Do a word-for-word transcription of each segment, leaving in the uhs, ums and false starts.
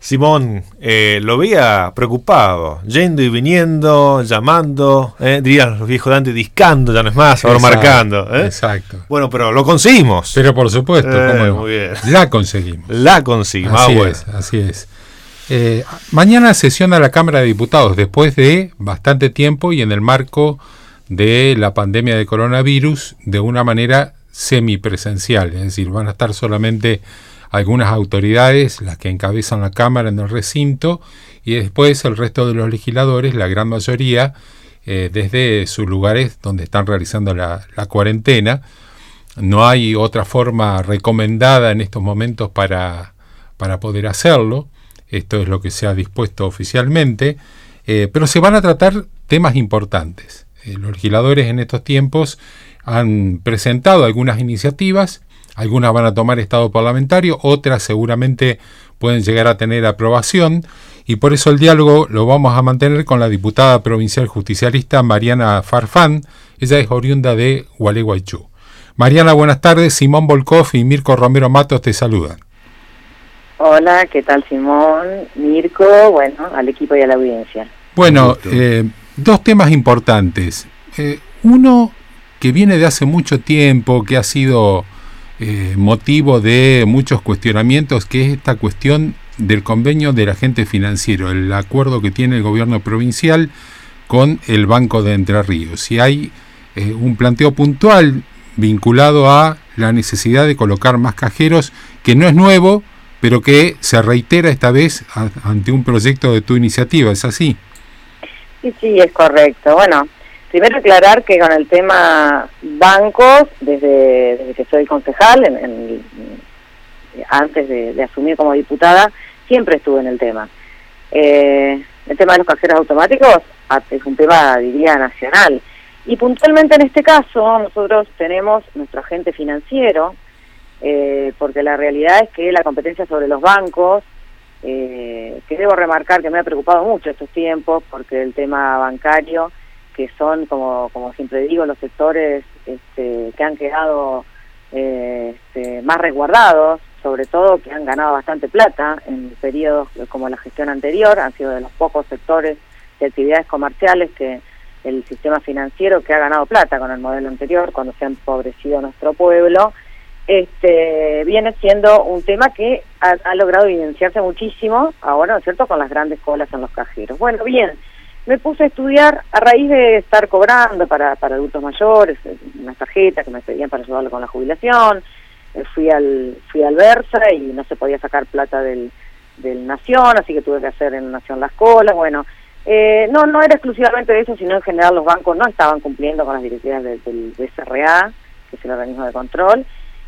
Simón, eh, lo veía preocupado, yendo y viniendo, llamando, eh, dirían los viejos de antes, discando, ya no es más, ahora Exacto, marcando. ¿eh? Exacto. Bueno, pero lo conseguimos. Pero por supuesto, Eh, ¿cómo no? muy bien. La conseguimos. La conseguimos. Así Ah, bueno. es, así es. Eh, mañana sesiona la Cámara de Diputados, después de bastante tiempo y en el marco de la pandemia de coronavirus, de una manera semipresencial, es decir, van a estar solamente algunas autoridades, las que encabezan la Cámara en el recinto, y después el resto de los legisladores, la gran mayoría, eh, desde sus lugares donde están realizando la, la cuarentena. No hay otra forma recomendada en estos momentos para, para poder hacerlo. Esto es lo que se ha dispuesto oficialmente, eh, pero se van a tratar temas importantes. Eh, los legisladores en estos tiempos han presentado algunas iniciativas, algunas van a tomar estado parlamentario, otras seguramente pueden llegar a tener aprobación, y por eso el diálogo lo vamos a mantener con la diputada provincial justicialista Mariana Farfán. Ella es oriunda de Gualeguaychú. Mariana, buenas tardes. Simón Volkov y Mirko Romero Matos te saludan. Hola, ¿qué tal, Simón? Mirko, bueno, al equipo y a la audiencia. Bueno, eh, dos temas importantes. Eh, uno que viene de hace mucho tiempo, que ha sido eh, motivo de muchos cuestionamientos, que es esta cuestión del convenio del agente financiero, el acuerdo que tiene el gobierno provincial con el Banco de Entre Ríos. Y hay eh, un planteo puntual vinculado a la necesidad de colocar más cajeros, que no es nuevo, pero que se reitera esta vez a, ante un proyecto de tu iniciativa, ¿es así? Sí, sí, es correcto. Bueno, primero aclarar que con el tema bancos, desde, desde que soy concejal, en, en, antes de, de asumir como diputada, siempre estuve en el tema. Eh, el tema de los cajeros automáticos es un tema, diría, nacional. Y puntualmente en este caso, nosotros tenemos nuestro agente financiero, eh, porque la realidad es que la competencia sobre los bancos, eh, que debo remarcar que me ha preocupado mucho estos tiempos, porque el tema bancario, que son, como como siempre digo, los sectores este, que han quedado eh, este, más resguardados, sobre todo que han ganado bastante plata en periodos como la gestión anterior, han sido de los pocos sectores de actividades comerciales que el sistema financiero que ha ganado plata con el modelo anterior, cuando se ha empobrecido nuestro pueblo, este viene siendo un tema que ha, ha logrado evidenciarse muchísimo ahora, ¿no es cierto?, con las grandes colas en los cajeros. Bueno, bien, me puse a estudiar a raíz de estar cobrando para, para adultos mayores, unas tarjetas que me pedían para ayudarle con la jubilación, eh, fui al fui al Versa y no se podía sacar plata del, del Nación, así que tuve que hacer en Nación las colas, bueno, eh, no no era exclusivamente de eso, sino en general los bancos no estaban cumpliendo con las directivas del, del B C R A, que es el organismo de control,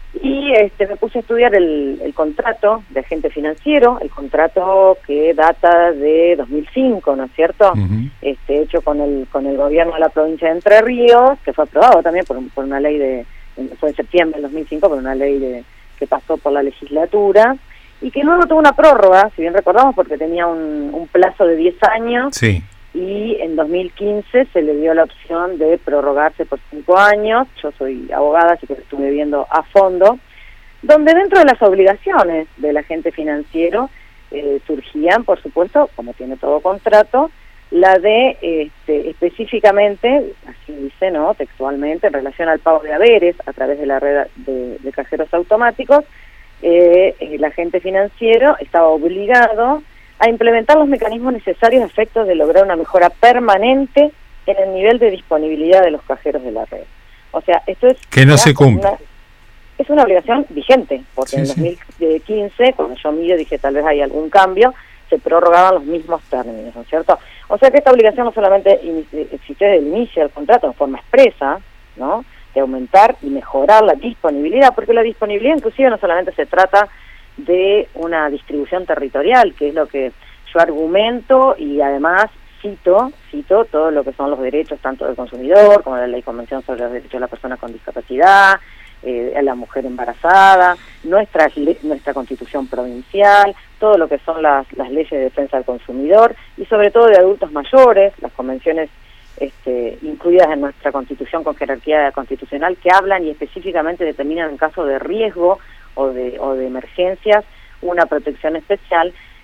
y este me puse a estudiar el, el contrato de agente financiero, el contrato que data de dos mil cinco, ¿no es cierto? Uh-huh. Este hecho con el con el gobierno de la provincia de Entre Ríos, que fue aprobado también por, por una ley de, fue en septiembre del dos mil cinco, por una ley de que pasó por la legislatura, y que luego tuvo una prórroga, si bien recordamos, porque tenía un, un plazo de diez años, sí. Y en dos mil quince se le dio la opción de prorrogarse por cinco años. Yo soy abogada, así que estuve viendo a fondo, donde dentro de las obligaciones del agente financiero eh, surgían, por supuesto, como tiene todo contrato, la de este, específicamente, así dice, ¿no?, textualmente, en relación al pago de haberes a través de la red de, de cajeros automáticos, eh, el agente financiero estaba obligado a implementar los mecanismos necesarios a efectos de lograr una mejora permanente en el nivel de disponibilidad de los cajeros de la red. O sea, esto es... Que no se cumple. Una, es una obligación vigente, porque sí, en sí. dos mil quince, cuando yo miro, dije tal vez hay algún cambio, se prorrogaban los mismos términos, ¿no es cierto? O sea que esta obligación no solamente existe desde el inicio del contrato en forma expresa, ¿no?, de aumentar y mejorar la disponibilidad, porque la disponibilidad inclusive no solamente se trata de una distribución territorial, que es lo que yo argumento y además cito, cito todo lo que son los derechos tanto del consumidor como de la Ley Convención sobre los Derechos de la Persona con Discapacidad, eh, a la mujer embarazada, nuestra, nuestra Constitución provincial, todo lo que son las, las leyes de defensa del consumidor y sobre todo de adultos mayores, las convenciones este, incluidas en nuestra Constitución con jerarquía constitucional que hablan y específicamente determinan en caso de riesgo o de, o de emergencias una protección especial.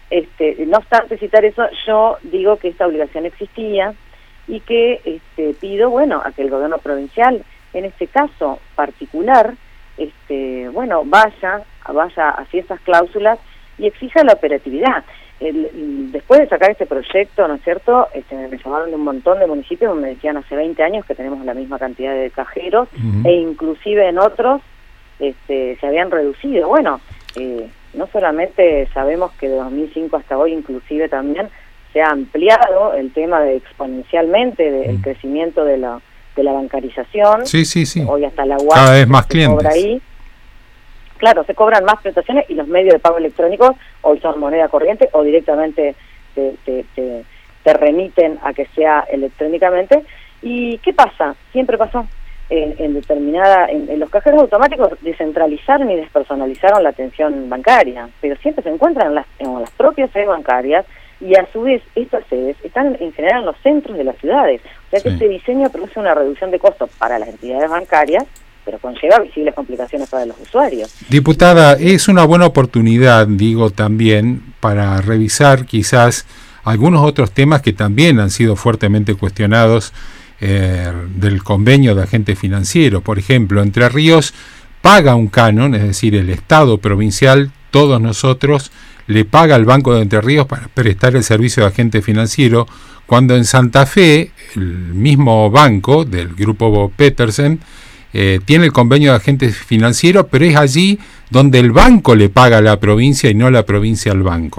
Este, no obstante citar eso, yo digo que esta obligación existía y que este, pido, bueno, a que el gobierno provincial, en este caso particular, este, bueno, vaya, vaya hacia esas cláusulas y exija la operatividad. El, después de sacar este proyecto, ¿no es cierto?, este, me llamaron de un montón de municipios, me decían hace veinte años que tenemos la misma cantidad de cajeros, uh-huh. e inclusive en otros este, se habían reducido. Bueno, eh, no solamente sabemos que de dos mil cinco hasta hoy inclusive también se ha ampliado el tema de exponencialmente del uh-huh. crecimiento de la de la bancarización. Sí, sí, sí. Hoy hasta la U A cada vez más clientes. Cobra ahí. Claro, se cobran más prestaciones y los medios de pago electrónicos hoy son moneda corriente o directamente te, te, te, te remiten a que sea electrónicamente. ¿Y qué pasa? Siempre pasó. En, en determinada, en, en los cajeros automáticos descentralizaron y despersonalizaron la atención bancaria, pero siempre se encuentran en las, en las propias sedes bancarias y a su vez estas sedes están en general en los centros de las ciudades. O sea que sí. Este diseño produce una reducción de costos para las entidades bancarias, pero conlleva visibles complicaciones para los usuarios. Diputada, es una buena oportunidad, digo también, para revisar quizás algunos otros temas que también han sido fuertemente cuestionados eh, del convenio de agente financiero. Por ejemplo, Entre Ríos paga un canon, es decir, el Estado provincial, todos nosotros, le paga al Banco de Entre Ríos para prestar el servicio de agente financiero, cuando en Santa Fe, el mismo banco del grupo Bob Petersen, Eh, tiene el convenio de agente financiero, pero es allí donde el banco le paga a la provincia y no la provincia al banco.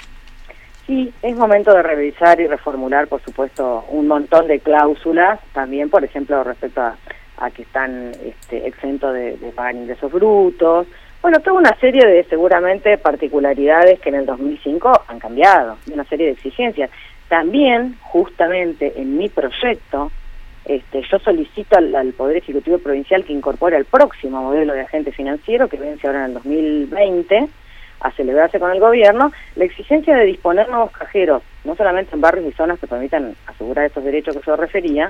Sí, es momento de revisar y reformular, por supuesto, un montón de cláusulas, también, por ejemplo, respecto a, a que están este, exentos de, de pagar ingresos brutos. Bueno, toda una serie de, seguramente, particularidades que en el dos mil cinco han cambiado, una serie de exigencias. También, justamente, en mi proyecto, Este, yo solicito al, al Poder Ejecutivo Provincial que incorpore el próximo modelo de agente financiero que vence ahora en el dos mil veinte a celebrarse con el gobierno, la exigencia de disponer nuevos cajeros, no solamente en barrios y zonas que permitan asegurar estos derechos que yo refería,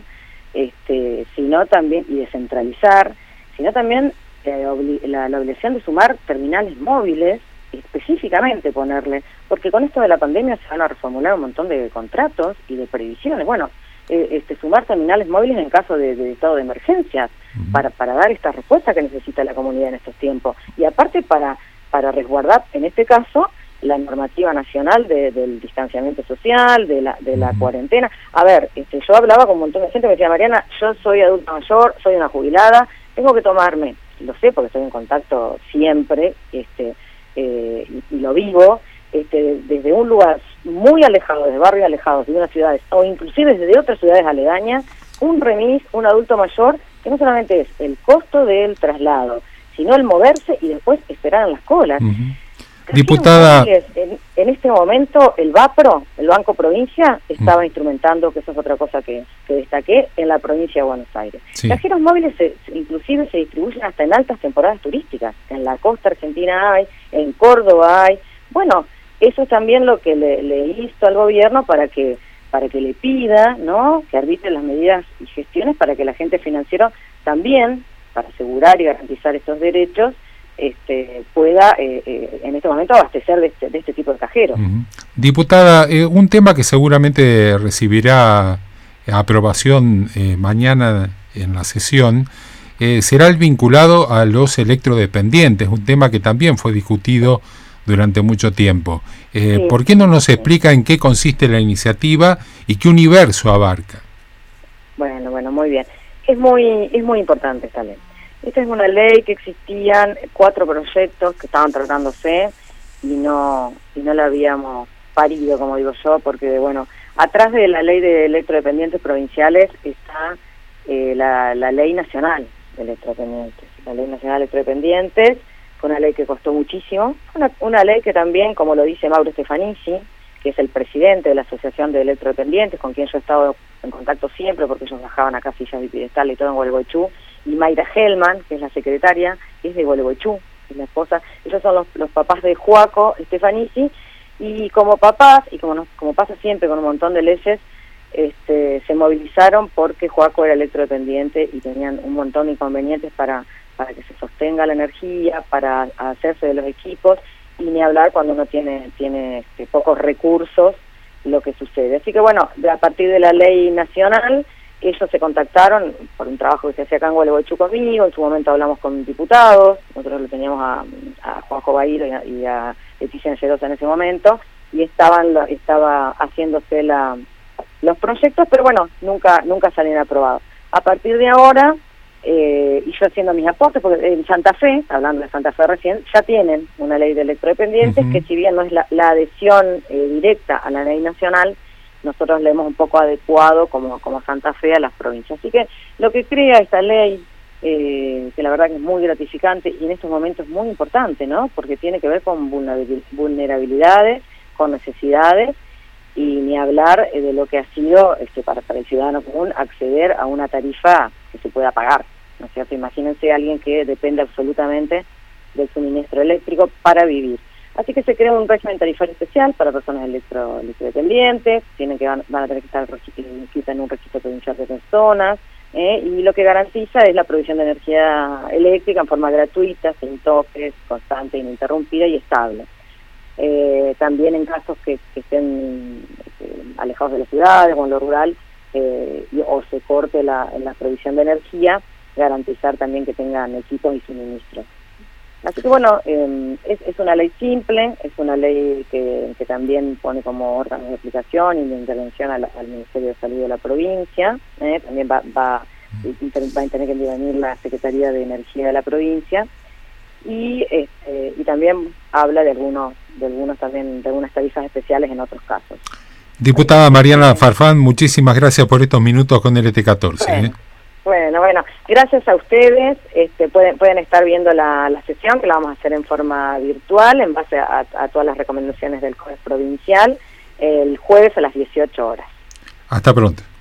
este, sino también, y descentralizar, sino también eh, obli la, la obligación de sumar terminales móviles, específicamente ponerle, porque con esto de la pandemia se van a reformular un montón de contratos y de previsiones. Bueno, Eh, este, sumar terminales móviles en caso de, de estado de emergencia uh-huh. para, para dar esta respuesta que necesita la comunidad en estos tiempos y aparte para, para resguardar en este caso la normativa nacional de, del distanciamiento social, de la, de la uh-huh. cuarentena. A ver, este, yo hablaba con un montón de gente que me decía, Mariana, yo soy adulta mayor, soy una jubilada, tengo que tomarme, lo sé porque estoy en contacto siempre este, eh, y, y lo vivo, Este, desde un lugar muy alejado, de barrios alejados de unas ciudades, o inclusive desde otras ciudades aledañas, un remis, un adulto mayor, que no solamente es el costo del traslado, sino el moverse y después esperar en las colas. Uh-huh. Diputada... En, en este momento el BAPRO, el Banco Provincia, estaba uh-huh. instrumentando, que eso es otra cosa que, que destaqué, en la provincia de Buenos Aires. Sí. Cajeros móviles se, inclusive se distribuyen hasta en altas temporadas turísticas, en la costa argentina hay, en Córdoba hay, bueno... Eso es también lo que le, le insto al gobierno para que para que le pida, ¿no?, que arbitre las medidas y gestiones para que el agente financiero también, para asegurar y garantizar estos derechos, este, pueda eh, eh, en este momento abastecer de este, de este tipo de cajeros. Uh-huh. Diputada, eh, un tema que seguramente recibirá aprobación eh, mañana en la sesión eh, será el vinculado a los electrodependientes, un tema que también fue discutido durante mucho tiempo. Eh, sí. ¿Por qué no nos explica en qué consiste la iniciativa y qué universo abarca? Bueno, bueno, muy bien. Es muy es muy importante esta ley. Esta es una ley que existían cuatro proyectos que estaban tratándose y no y no la habíamos parido, como digo yo, porque, bueno, atrás de la ley de electrodependientes provinciales está eh, la, la ley nacional de electrodependientes. La ley nacional de electrodependientes fue una ley que costó muchísimo, una, una ley que también, como lo dice Mauro Stefanici, que es el presidente de la Asociación de Electrodependientes, con quien yo he estado en contacto siempre, porque ellos bajaban acá sillas de piedestal y todo en Gualeguaychú, y Mayra Hellman, que es la secretaria, que es de Gualeguaychú, es la esposa, ellos son los, los papás de Joaco Stefanici, y como papás, y como, nos, como pasa siempre con un montón de leyes, este, se movilizaron porque Joaco era electrodependiente y tenían un montón de inconvenientes para... para que se sostenga la energía, para hacerse de los equipos, y ni hablar cuando uno tiene, tiene este, pocos recursos, lo que sucede. Así que bueno, de, a partir de la ley nacional, ellos se contactaron por un trabajo que se hacía acá en Gualeguaychú conmigo, en su momento hablamos con diputados, nosotros lo teníamos a, a Juanjo Bailo y a, y a Leticia Angelosa en ese momento, y estaban estaba haciéndose la, los proyectos, pero bueno, nunca nunca salieron aprobados. A partir de ahora, eh, y yo haciendo mis aportes, porque en Santa Fe, hablando de Santa Fe recién, ya tienen una ley de electrodependientes, uh-huh. que si bien no es la, la adhesión eh, directa a la ley nacional, nosotros le hemos un poco adecuado como, como Santa Fe a las provincias. Así que lo que crea esta ley, eh, que la verdad que es muy gratificante y en estos momentos es muy importante, ¿no? Porque tiene que ver con vulnerabilidades, con necesidades, y ni hablar eh, de lo que ha sido este, para, para el ciudadano común acceder a una tarifa que se pueda pagar, ¿no es cierto? Imagínense a alguien que depende absolutamente del suministro eléctrico para vivir. Así que se crea un régimen tarifario especial para personas electro, electrodependientes, tienen que van, van a tener que estar inscritas en un registro provincial de personas, ¿eh? Y lo que garantiza es la provisión de energía eléctrica en forma gratuita, sin toques, constante, ininterrumpida y estable. Eh, también en casos que, que estén eh, alejados de las ciudades o en lo rural, eh, y, o se corte la, la provisión de energía, garantizar también que tengan equipos y suministros. Así que bueno, eh, es, es una ley simple, es una ley que, que también pone como órgano de aplicación y de intervención al, al Ministerio de Salud de la provincia, eh, también va, va, va a tener que intervenir la Secretaría de Energía de la provincia, y este, y también habla de algunos, de algunos también, de algunas tarifas especiales en otros casos. Diputada Mariana Farfán, muchísimas gracias por estos minutos con el E T catorce. Bueno. ¿eh? Bueno, bueno, gracias a ustedes. Este, pueden pueden estar viendo la, la sesión, que la vamos a hacer en forma virtual, en base a, a todas las recomendaciones del COES provincial, el jueves a las dieciocho horas. Hasta pronto.